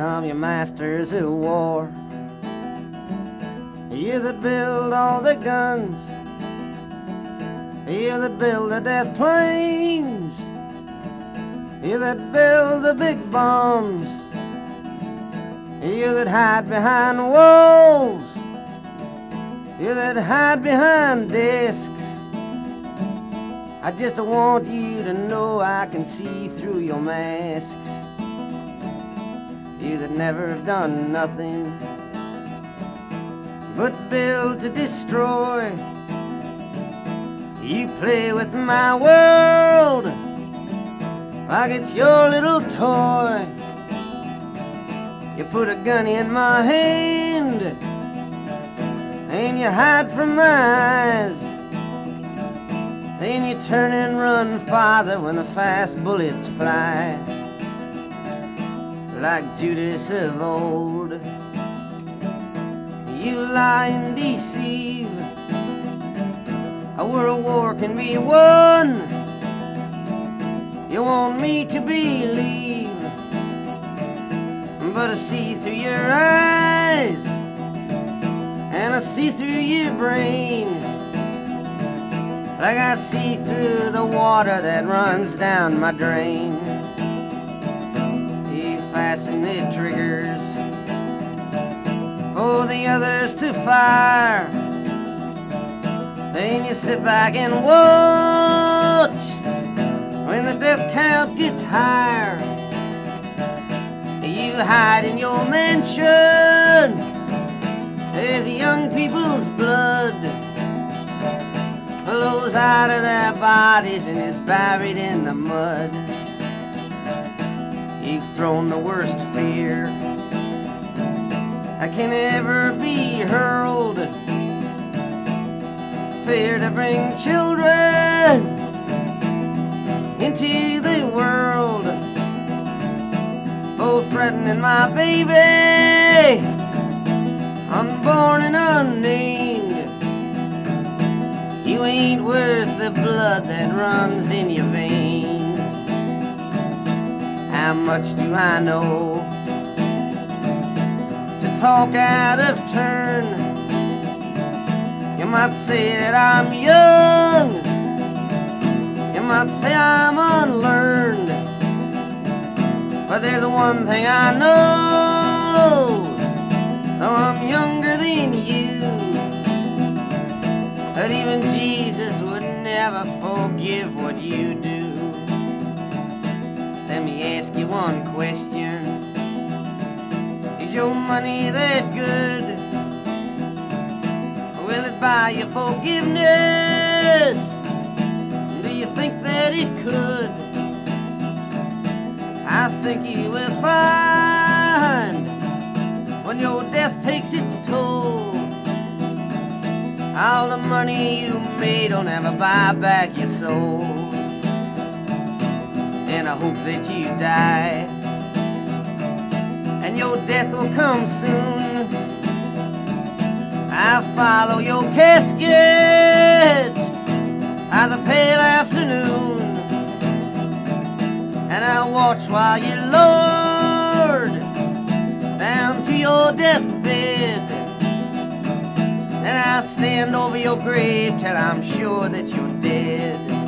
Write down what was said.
I'm your masters of war. You that build all the guns, you that build the death planes, you that build the big bombs, you that hide behind walls, you that hide behind desks. I just want you to know I can see through your masks. You that never have done nothing but build to destroy. You play with my world like it's your little toy. You put a gun in my hand and you hide from my eyes. Then you turn and run farther when the fast bullets fly. Like Judas of old, you lie and deceive. A world war can be won. You want me to believe, but I see through your eyes and I see through your brain, like I see through the water that runs down my drain. You fasten the triggers for the others to fire. Then you sit back and watch when the death count gets higher. You hide in your mansion, there's young people's blood flows out of their bodies and is buried in the mud. You've thrown the worst fear that can ever be hurled, fear to bring children into the world, for threatening my baby, unborn and unnamed. You ain't worth the blood that runs in your veins. How much do I know to talk out of turn? You might say that I'm young, you might say I'm unlearned, but there's the one thing I know, though I'm younger than you, that even Jesus would never forgive what you do. Let me ask you one question. Is your money that good? Will it buy you forgiveness? Do you think that it could? I think you will find when your death takes its toll, all the money you made don't ever buy back your soul. And I hope that you die and your death will come soon. I'll follow your casket by the pale afternoon, and I'll watch while you lowered down to your deathbed. And I'll stand over your grave till I'm sure that you're dead.